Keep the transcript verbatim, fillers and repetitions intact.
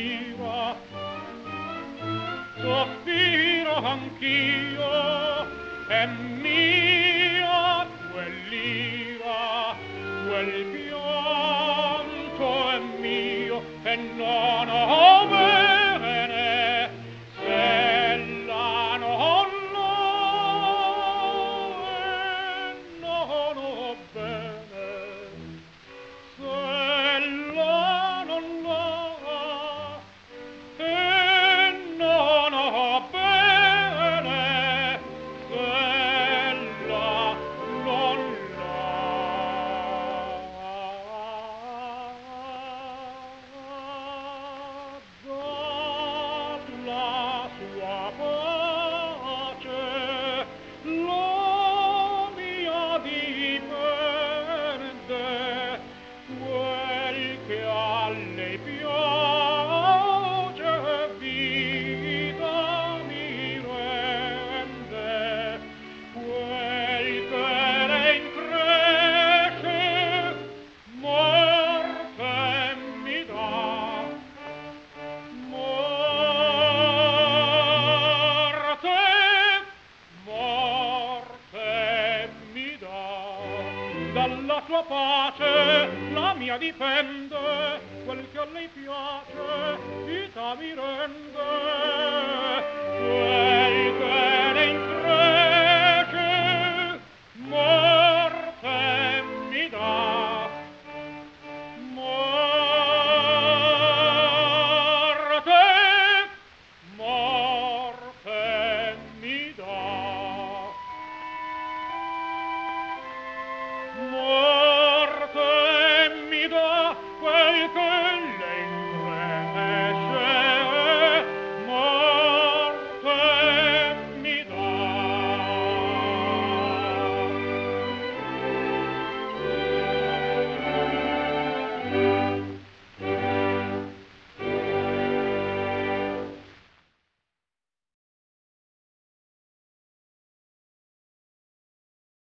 sospira, sospiro anch'io, è mia quell'ira, quel pianto è mio, e non ho bene, se la non l'ho, e non ho bene, se la non l'ho, e non ho bene, se la non l'ho. La sua pace, la mia dipende, quel che a lei piace vita mi rende, quel che lei incresce morte mi dà, morte, morte mi dà. Dalla sua pace la mia dipende, quel che a lei piace vita mi rende,